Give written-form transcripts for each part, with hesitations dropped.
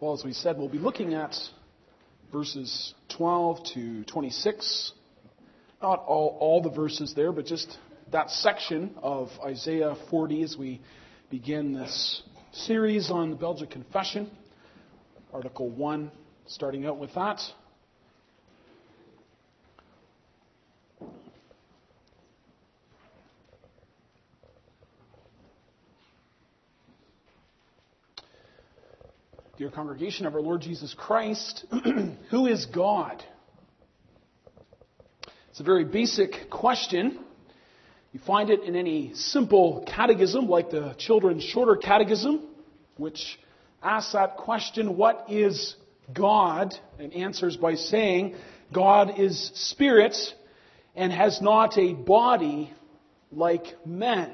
Well, as we said, we'll be looking at verses 12 to 26. Not all the verses there, but just that section of Isaiah 40 as we begin this series on the Belgic Confession. Article 1, starting out with that. Dear congregation of our Lord Jesus Christ, who is God? It's a very basic question. You find it in any simple catechism like the Children's Shorter Catechism, which asks that question, what is God? And answers by saying, God is spirit and has not a body like men.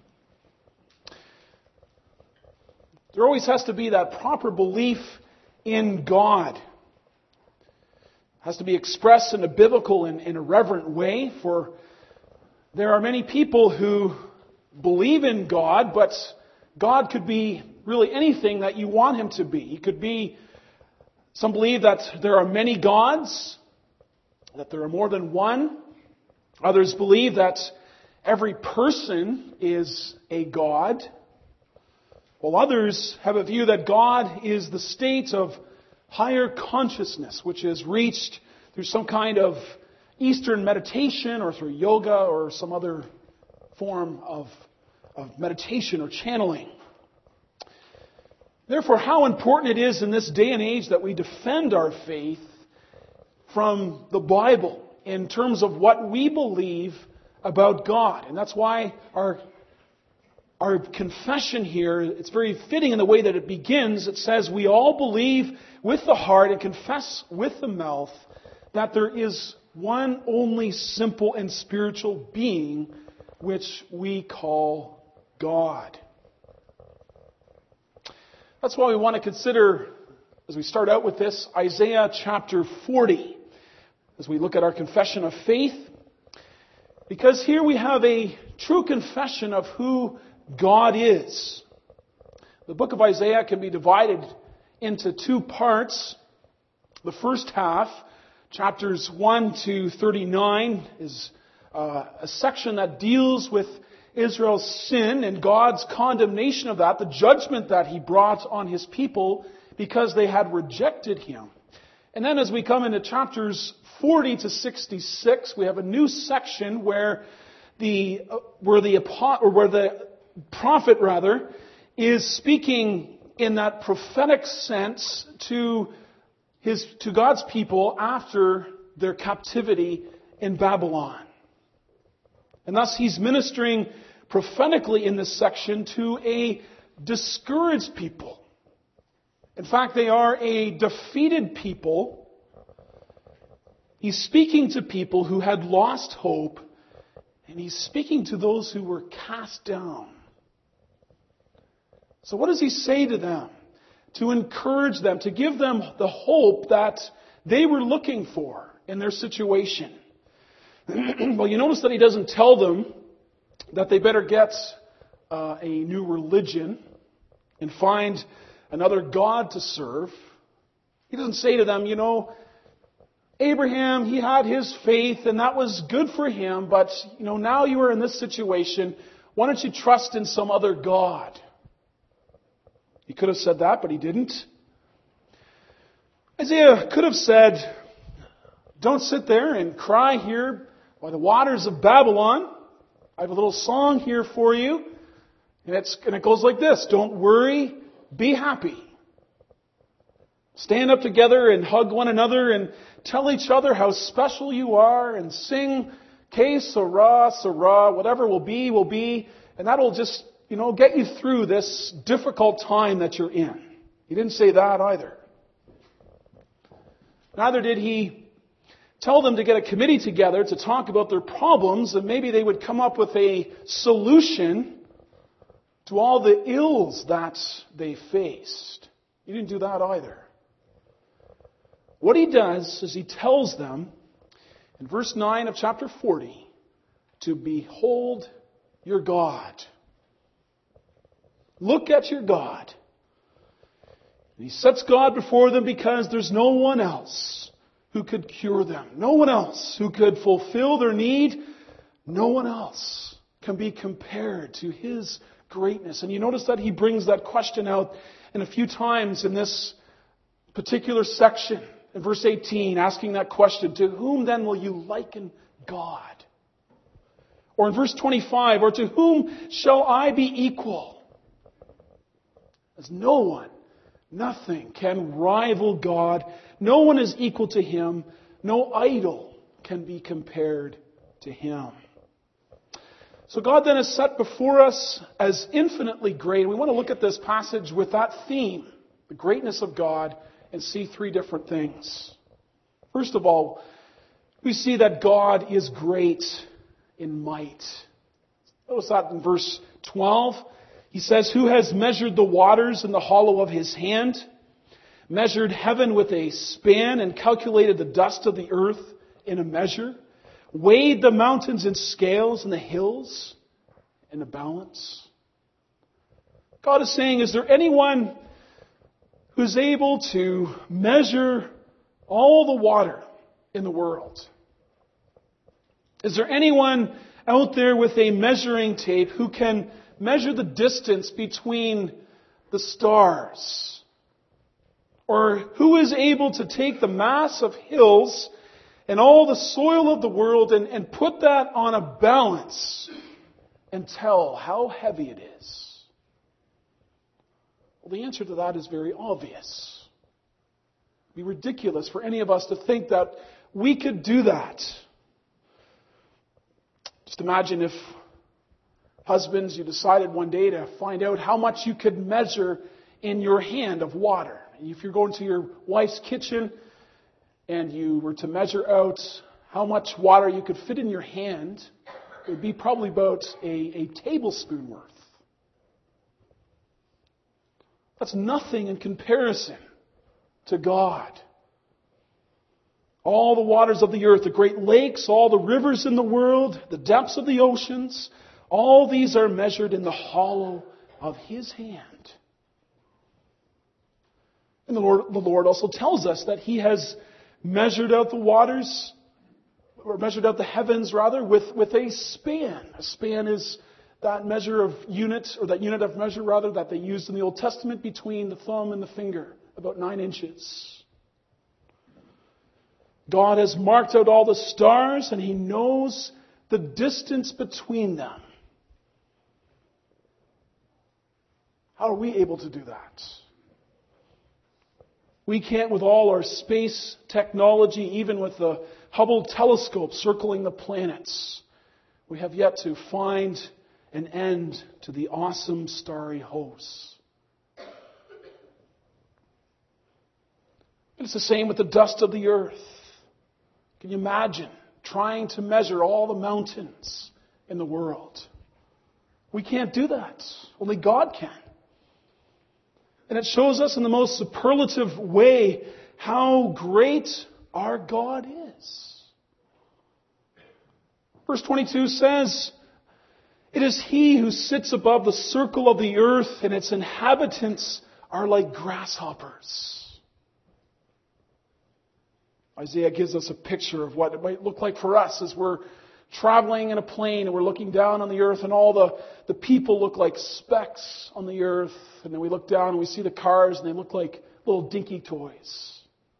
There always has to be that proper belief in God. It has to be expressed in a biblical and in a reverent way, for there are many people who believe in God, but God could be really anything that you want Him to be. He could be, some believe that there are many gods, that there are more than one. Others believe that every person is a god. While others have a view that God is the state of higher consciousness, which is reached through some kind of Eastern meditation or through yoga or some other form of meditation or channeling. Therefore, how important it is in this day and age that we defend our faith from the Bible in terms of what we believe about God. And that's why our confession here, it's very fitting in the way that it begins. It says, we all believe with the heart and confess with the mouth that there is one only simple and spiritual being, which we call God. That's why we want to consider, as we start out with this, Isaiah chapter 40, as we look at our confession of faith. Because here we have a true confession of who God is. The book of Isaiah can be divided into two parts. The first half, chapters 1 to 39, is a section that deals with Israel's sin and God's condemnation of that, the judgment that He brought on His people because they had rejected Him. And then as we come into chapters 40 to 66, we have a new section where the prophet is speaking in that prophetic sense to God's people after their captivity in Babylon. And thus he's ministering prophetically in this section to a discouraged people. In fact, they are a defeated people. He's speaking to people who had lost hope, and he's speaking to those who were cast down. So what does he say to them? To encourage them, to give them the hope that they were looking for in their situation. Well, you notice that he doesn't tell them that they better get a new religion and find another God to serve. He doesn't say to them, Abraham, he had his faith and that was good for him, but now you are in this situation, why don't you trust in some other God? He could have said that, but he didn't. Isaiah could have said, don't sit there and cry here by the waters of Babylon. I have a little song here for you. And it goes like this. Don't worry, be happy. Stand up together and hug one another and tell each other how special you are and sing Que sera, sera, whatever will be. And that'll just get you through this difficult time that you're in. He didn't say that either. Neither did he tell them to get a committee together to talk about their problems and maybe they would come up with a solution to all the ills that they faced. He didn't do that either. What he does is he tells them in verse 9 of chapter 40 to behold your God. Look at your God. He sets God before them because there's no one else who could cure them. No one else who could fulfill their need. No one else can be compared to His greatness. And you notice that He brings that question out in a few times in this particular section. In verse 18, asking that question, to whom then will you liken God? Or in verse 25, or to whom shall I be equal? As no one, nothing can rival God. No one is equal to Him. No idol can be compared to Him. So God then is set before us as infinitely great. We want to look at this passage with that theme, the greatness of God, and see three different things. First of all, we see that God is great in might. Notice that in verse 12. He says, who has measured the waters in the hollow of His hand, measured heaven with a span, and calculated the dust of the earth in a measure, weighed the mountains in scales and the hills in a balance? God is saying, is there anyone who's able to measure all the water in the world? Is there anyone out there with a measuring tape who can measure the distance between the stars? Or who is able to take the mass of hills and all the soil of the world and put that on a balance and tell how heavy it is? Well, the answer to that is very obvious. It would be ridiculous for any of us to think that we could do that. Just imagine if, husbands, you decided one day to find out how much you could measure in your hand of water. If you're going to your wife's kitchen and you were to measure out how much water you could fit in your hand, it would be probably about a tablespoon worth. That's nothing in comparison to God. All the waters of the earth, the great lakes, all the rivers in the world, the depths of the oceans, all these are measured in the hollow of His hand. And the Lord also tells us that He has measured out the waters, or measured out the heavens rather, with a span. A span is that measure of unit, or that unit of measure rather, that they used in the Old Testament between the thumb and the finger, about 9 inches. God has marked out all the stars and He knows the distance between them. How are we able to do that? We can't with all our space technology, even with the Hubble telescope circling the planets. We have yet to find an end to the awesome starry hosts. It's the same with the dust of the earth. Can you imagine trying to measure all the mountains in the world? We can't do that. Only God can. And it shows us in the most superlative way how great our God is. Verse 22 says, it is He who sits above the circle of the earth, and its inhabitants are like grasshoppers. Isaiah gives us a picture of what it might look like for us as we're traveling in a plane and we're looking down on the earth, and all the people look like specks on the earth. And then we look down and we see the cars and they look like little dinky toys.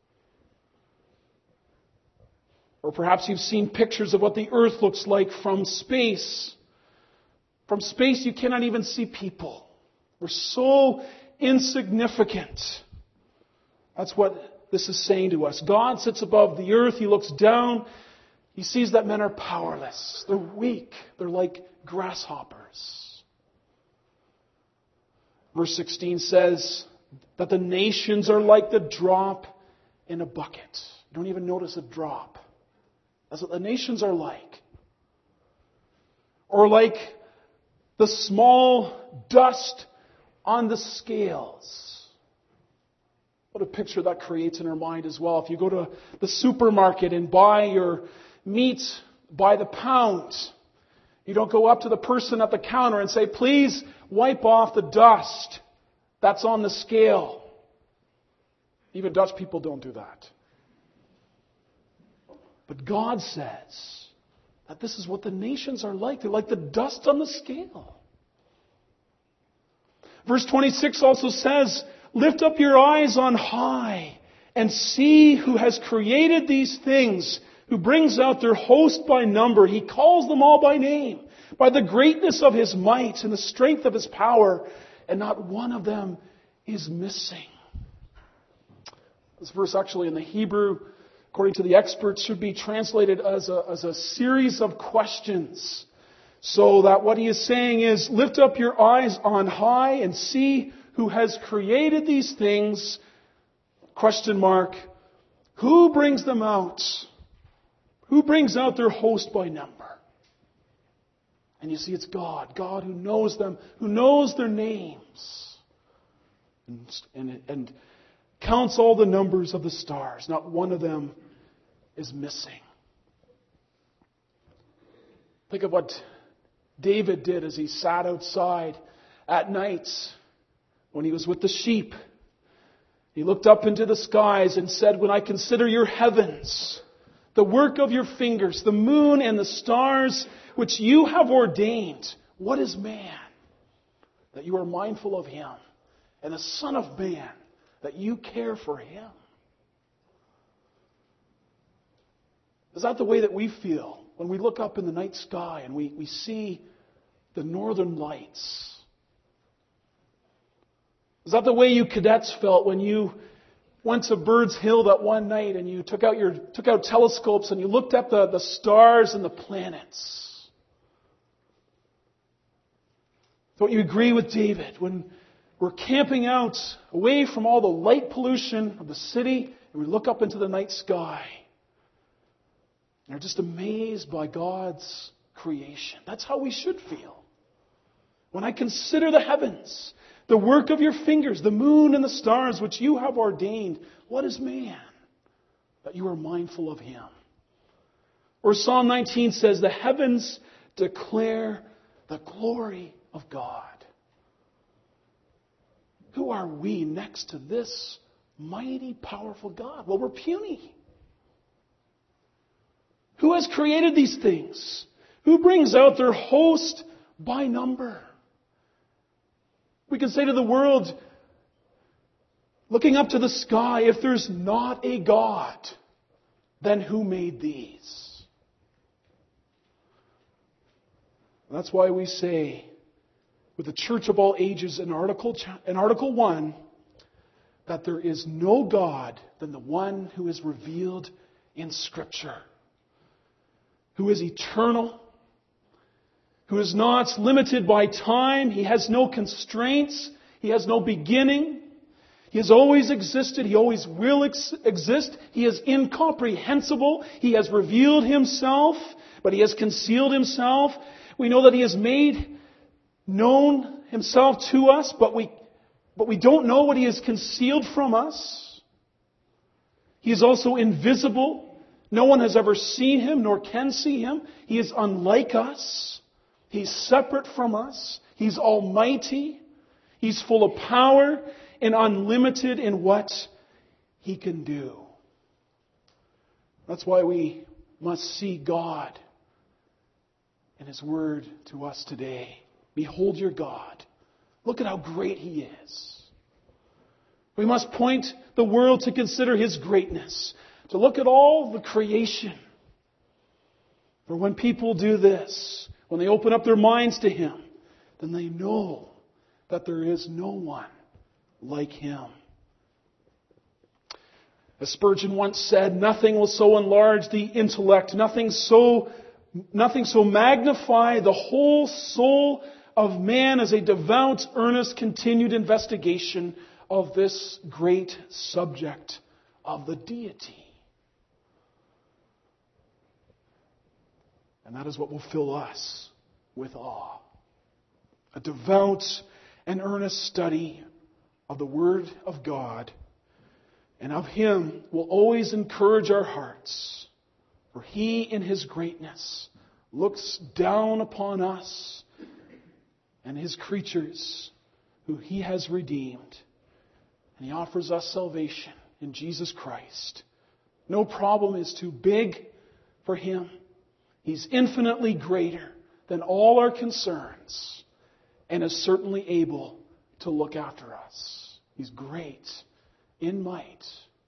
Or perhaps you've seen pictures of what the earth looks like from space. From space you cannot even see people. We're so insignificant. That's what this is saying to us. God sits above the earth. He looks down. He sees that men are powerless. They're weak. They're like grasshoppers. Verse 16 says that the nations are like the drop in a bucket. You don't even notice a drop. That's what the nations are like. Or like the small dust on the scales. What a picture that creates in our mind as well. If you go to the supermarket and buy your meat by the pound, you don't go up to the person at the counter and say, please wipe off the dust that's on the scale. Even Dutch people don't do that. But God says that this is what the nations are like. They're like the dust on the scale. Verse 26 also says, lift up your eyes on high and see who has created these things, who brings out their host by number. He calls them all by name, by the greatness of His might and the strength of His power, and not one of them is missing. This verse actually in the Hebrew, according to the experts, should be translated as a series of questions. So that what he is saying is, lift up your eyes on high and see who has created these things, question mark, who brings them out? Who brings out their host by number? And you see, it's God. God who knows them, who knows their names. And counts all the numbers of the stars. Not one of them is missing. Think of what David did as he sat outside at night when he was with the sheep. He looked up into the skies and said, when I consider your heavens, the work of your fingers, the moon and the stars which you have ordained, what is man that you are mindful of him? And the Son of Man that you care for him? Is that the way that we feel when we look up in the night sky and we see the northern lights? Is that the way you cadets felt when you went to Bird's Hill that one night and you took out telescopes and you looked at the stars and the planets? Don't you agree with David when we're camping out away from all the light pollution of the city and we look up into the night sky and are just amazed by God's creation? That's how we should feel. When I consider the heavens, the work of your fingers, the moon and the stars which you have ordained, what is man that you are mindful of him? Or Psalm 19 says, the heavens declare the glory of God. Who are we next to this mighty, powerful God? Well, we're puny. Who has created these things? Who brings out their host by number? We can say to the world, looking up to the sky, if there's not a God, then who made these? That's why we say, with the Church of all ages in Article 1, that there is no God than the one who is revealed in Scripture, who is eternal, who is not limited by time. He has no constraints. He has no beginning. He has always existed. He always will exist. He is incomprehensible. He has revealed Himself, but He has concealed Himself. We know that He has made known Himself to us, but we don't know what He has concealed from us. He is also invisible. No one has ever seen Him, nor can see Him. He is unlike us. He's separate from us. He's almighty. He's full of power and unlimited in what He can do. That's why we must see God in His Word to us today. Behold your God. Look at how great He is. We must point the world to consider His greatness, to look at all the creation. For when people do this, when they open up their minds to Him, then they know that there is no one like Him. As Spurgeon once said, nothing will so enlarge the intellect, nothing so magnify the whole soul of man as a devout, earnest, continued investigation of this great subject of the deity. And that is what will fill us with awe. A devout and earnest study of the Word of God and of Him will always encourage our hearts. For He, in His greatness, looks down upon us and His creatures who He has redeemed. And He offers us salvation in Jesus Christ. No problem is too big for Him. He's infinitely greater than all our concerns and is certainly able to look after us. He's great in might.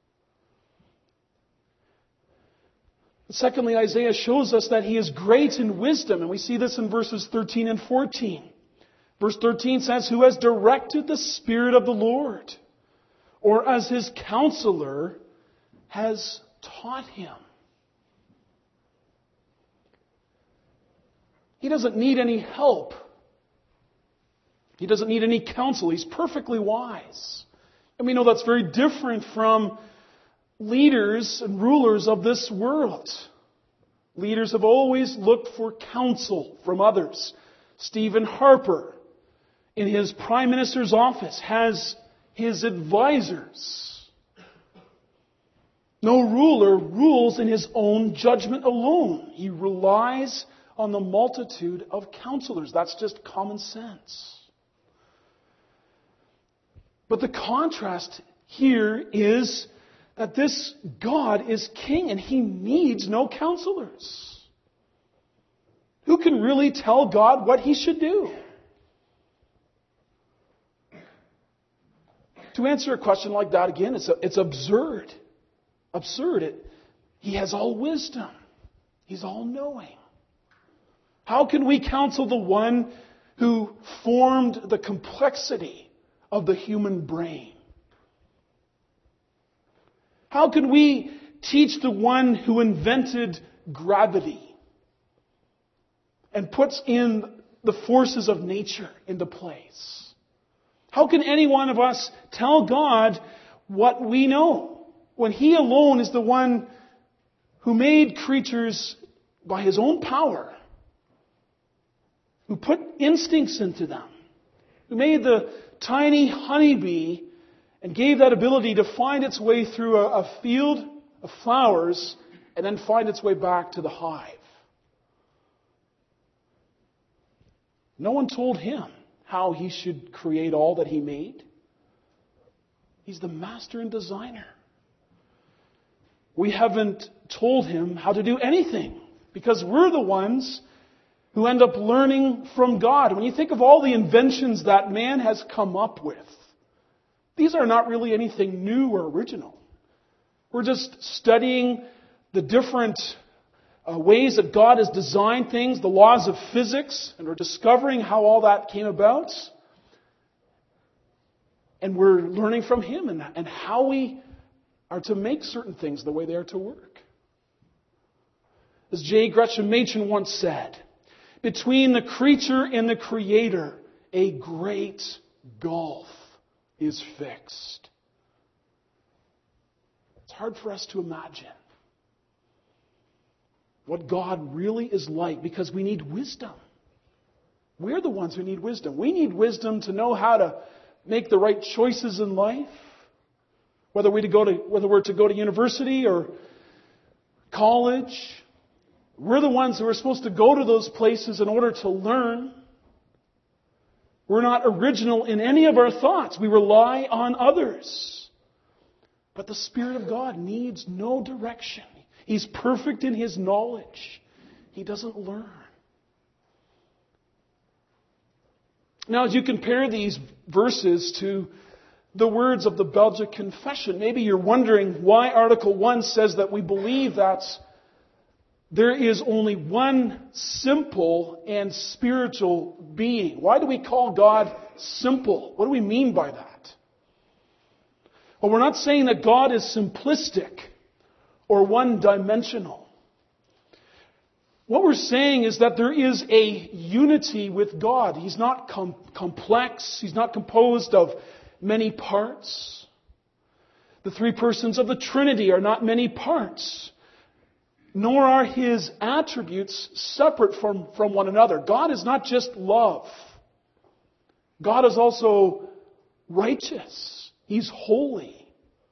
Secondly, Isaiah shows us that He is great in wisdom, and we see this in verses 13 and 14. Verse 13 says, "Who has directed the Spirit of the Lord, or as His counselor has taught Him." He doesn't need any help. He doesn't need any counsel. He's perfectly wise. And we know that's very different from leaders and rulers of this world. Leaders have always looked for counsel from others. Stephen Harper, in his Prime Minister's office, has his advisors. No ruler rules in his own judgment alone. He relies on the multitude of counselors. That's just common sense. But the contrast here is that this God is king and He needs no counselors. Who can really tell God what He should do? To answer a question like that, again, it's absurd. Absurd. He has all wisdom. He's all-knowing. How can we counsel the one who formed the complexity of the human brain? How can we teach the one who invented gravity and puts in the forces of nature into place? How can any one of us tell God what we know when He alone is the one who made creatures by His own power, who put instincts into them, who made the tiny honeybee and gave that ability to find its way through a field of flowers and then find its way back to the hive? No one told Him how He should create all that He made. He's the master and designer. We haven't told Him how to do anything because we're the ones who end up learning from God. When you think of all the inventions that man has come up with, these are not really anything new or original. We're just studying the different ways that God has designed things, the laws of physics, and we're discovering how all that came about. And we're learning from Him and how we are to make certain things the way they are to work. As J. Gresham Machen once said, between the creature and the Creator, a great gulf is fixed. It's hard for us to imagine what God really is like because we need wisdom. We're the ones who need wisdom. We need wisdom to know how to make the right choices in life, whether we're to go to university or college. We're the ones who are supposed to go to those places in order to learn. We're not original in any of our thoughts. We rely on others. But the Spirit of God needs no direction. He's perfect in His knowledge. He doesn't learn. Now, as you compare these verses to the words of the Belgic Confession, maybe you're wondering why Article 1 says that we believe that there is only one simple and spiritual being. Why do we call God simple? What do we mean by that? Well, we're not saying that God is simplistic or one-dimensional. What we're saying is that there is a unity with God. He's not complex. He's not composed of many parts. The three persons of the Trinity are not many parts. Nor are His attributes separate from one another. God is not just love. God is also righteous. He's holy.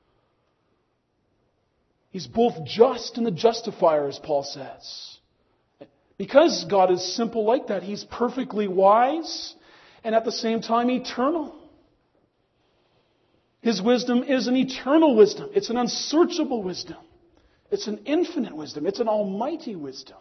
He's both just and the justifier, as Paul says. Because God is simple like that, He's perfectly wise and at the same time eternal. His wisdom is an eternal wisdom. It's an unsearchable wisdom. It's an infinite wisdom. It's an almighty wisdom.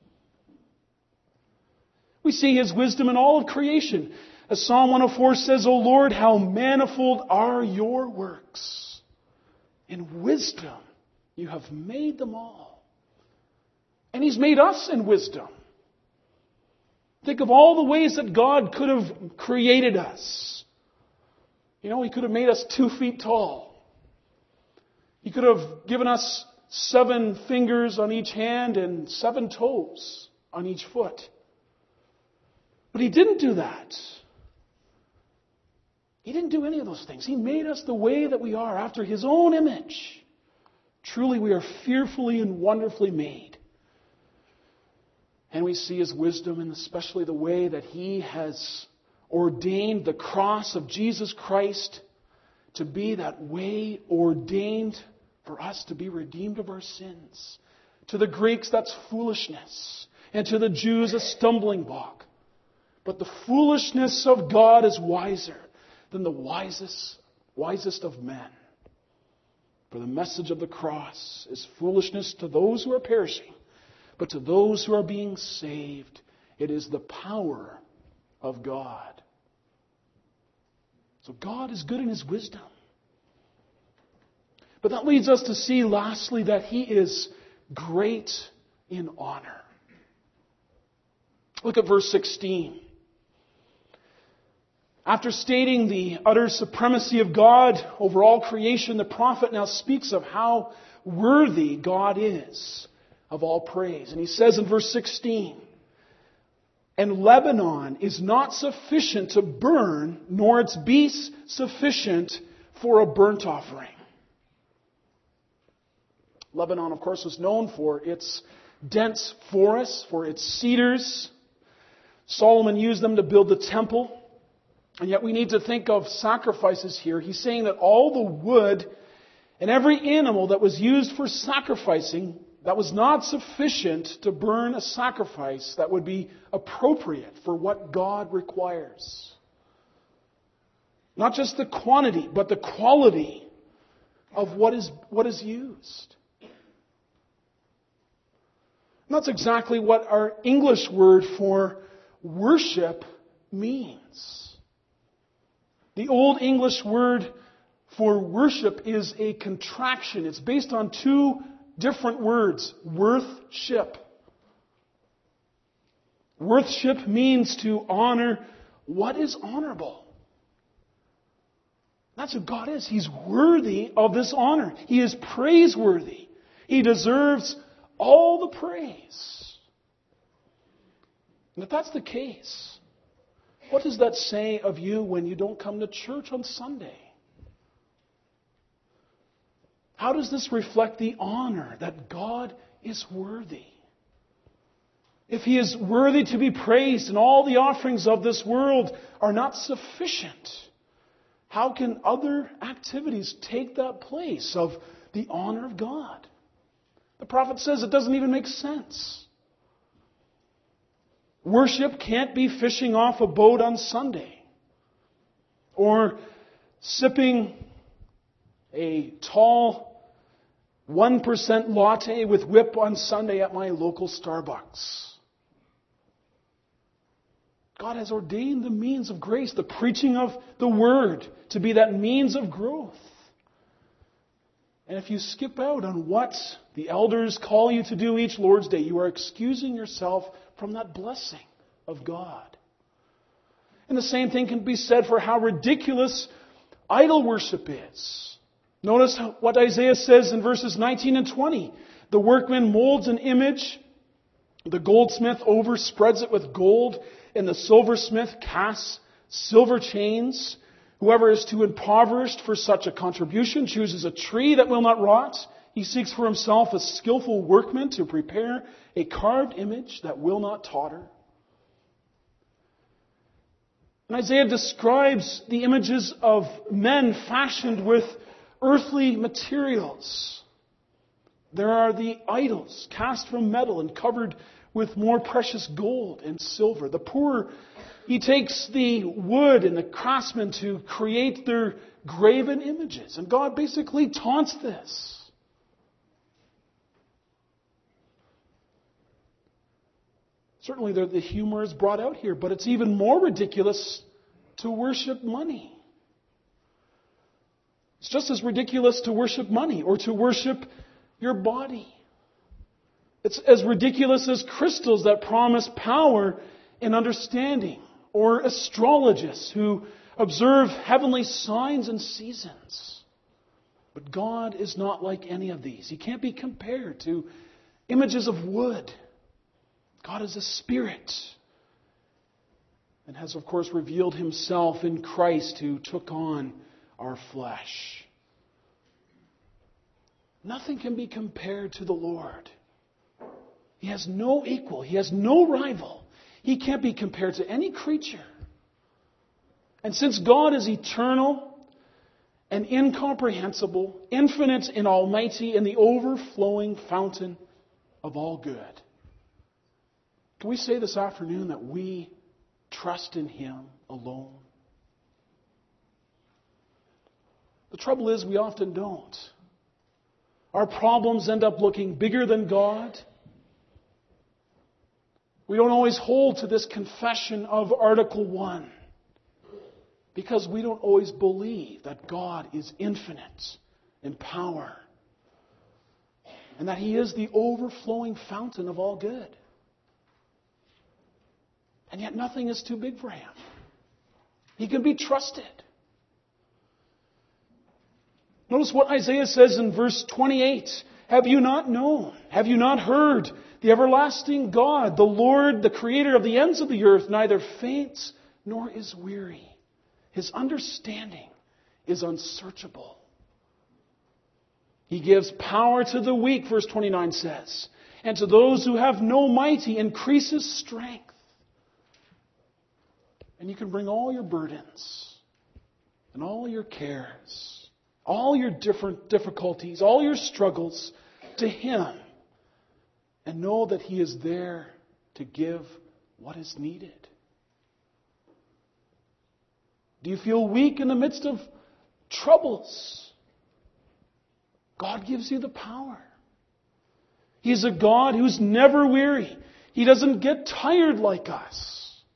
We see His wisdom in all of creation. As Psalm 104 says, O Lord, how manifold are your works. In wisdom you have made them all. And He's made us in wisdom. Think of all the ways that God could have created us. You know, He could have made us 2 feet tall. He could have given us 7 fingers on each hand and 7 toes on each foot. But He didn't do that. He didn't do any of those things. He made us the way that we are, after His own image. Truly, we are fearfully and wonderfully made. And we see His wisdom in especially the way that He has ordained the cross of Jesus Christ to be that way ordained for us to be redeemed of our sins. To the Greeks, that's foolishness. And to the Jews, a stumbling block. But the foolishness of God is wiser than the wisest of men. For the message of the cross is foolishness to those who are perishing, but to those who are being saved, it is the power of God. So God is good in His wisdom. But that leads us to see, lastly, that He is great in honor. Look at verse 16. After stating the utter supremacy of God over all creation, the prophet now speaks of how worthy God is of all praise. And he says in verse 16, And Lebanon is not sufficient to burn, nor its beasts sufficient for a burnt offering. Lebanon, of course, was known for its dense forests, for its cedars. Solomon used them to build the temple. And yet we need to think of sacrifices here. He's saying that all the wood and every animal that was used for sacrificing, that was not sufficient to burn a sacrifice that would be appropriate for what God requires. Not just the quantity, but the quality of what is used. And that's exactly what our English word for worship means. The Old English word for worship is a contraction. It's based on 2 different words. Worth-ship. Worth-ship means to honor what is honorable. That's who God is. He's worthy of this honor. He is praiseworthy. He deserves all the praise. And if that's the case, what does that say of you when you don't come to church on Sunday? How does this reflect the honor that God is worthy? If He is worthy to be praised and all the offerings of this world are not sufficient, how can other activities take that place of the honor of God? The prophet says it doesn't even make sense. Worship can't be fishing off a boat on Sunday, or sipping a tall 1% latte with whip on Sunday at my local Starbucks. God has ordained the means of grace, the preaching of the Word, to be that means of growth. And if you skip out on what the elders call you to do each Lord's Day, you are excusing yourself from that blessing of God. And the same thing can be said for how ridiculous idol worship is. Notice what Isaiah says in verses 19 and 20. The workman molds an image, the goldsmith overspreads it with gold, and the silversmith casts silver chains. Whoever is too impoverished for such a contribution chooses a tree that will not rot. He seeks for himself a skillful workman to prepare a carved image that will not totter. And Isaiah describes the images of men fashioned with earthly materials. There are the idols cast from metal and covered with more precious gold and silver. The poor, he takes the wood and the craftsmen to create their graven images. And God basically taunts this. Certainly the humor is brought out here, but it's even more ridiculous to worship money. It's just as ridiculous to worship money or to worship your body. It's as ridiculous as crystals that promise power and understanding, or astrologists who observe heavenly signs and seasons. But God is not like any of these. He can't be compared to images of wood. God is a spirit and has, of course, revealed himself in Christ who took on our flesh. Nothing can be compared to the Lord. He has no equal. He has no rival. He can't be compared to any creature. And since God is eternal and incomprehensible, infinite and almighty, and the overflowing fountain of all good, can we say this afternoon that we trust in Him alone? The trouble is we often don't. Our problems end up looking bigger than God. We don't always hold to this confession of Article 1 because we don't always believe that God is infinite in power and that He is the overflowing fountain of all good. And yet nothing is too big for Him. He can be trusted. Notice what Isaiah says in verse 28. Have you not known? Have you not heard? The everlasting God, the Lord, the creator of the ends of the earth, neither faints nor is weary. His understanding is unsearchable. He gives power to the weak, verse 29 says. And to those who have no might, He increases strength. And you can bring all your burdens and all your cares, all your different difficulties, all your struggles to Him and know that He is there to give what is needed. Do you feel weak in the midst of troubles? God gives you the power. He's a God who's never weary. He doesn't get tired like us.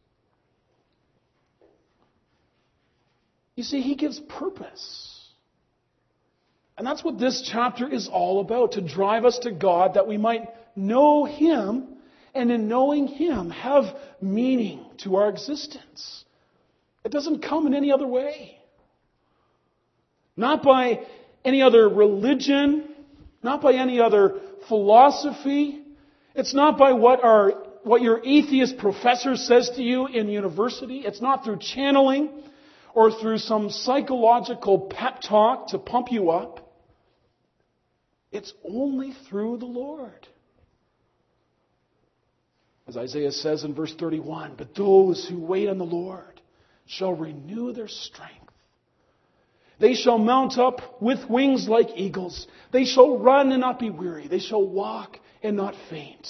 You see, He gives purpose. And that's what this chapter is all about, to drive us to God that we might know Him, and in knowing Him have meaning to our existence. It doesn't come in any other way. Not by any other religion, not by any other philosophy. It's not by what your atheist professor says to you in university. It's not through channeling or through some psychological pep talk to pump you up. It's only through the Lord. As Isaiah says in verse 31, but those who wait on the Lord shall renew their strength. They shall mount up with wings like eagles. They shall run and not be weary. They shall walk and not faint.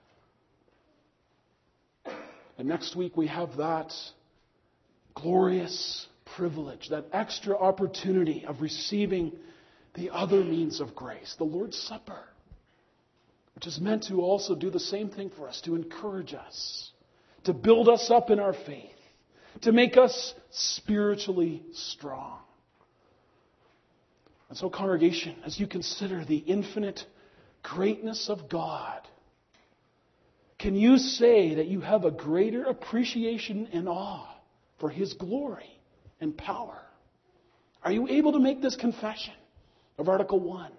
And next week we have that glorious privilege, that extra opportunity of receiving the other means of grace, the Lord's Supper, which is meant to also do the same thing for us, to encourage us, to build us up in our faith, to make us spiritually strong. And so, congregation, as you consider the infinite greatness of God, can you say that you have a greater appreciation and awe for His glory and power? Are you able to make this confession of Article 1?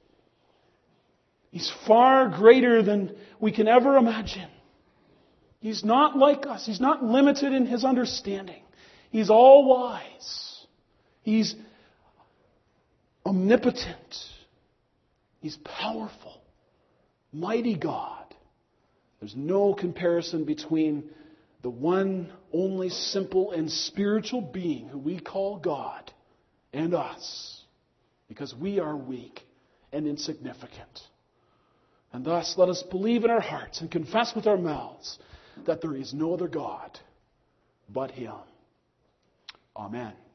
He's far greater than we can ever imagine. He's not like us. He's not limited in His understanding. He's all-wise. He's omnipotent. He's powerful. Mighty God. There's no comparison between the one only simple and spiritual being who we call God and us, because we are weak and insignificant. And thus let us believe in our hearts and confess with our mouths that there is no other God but Him. Amen.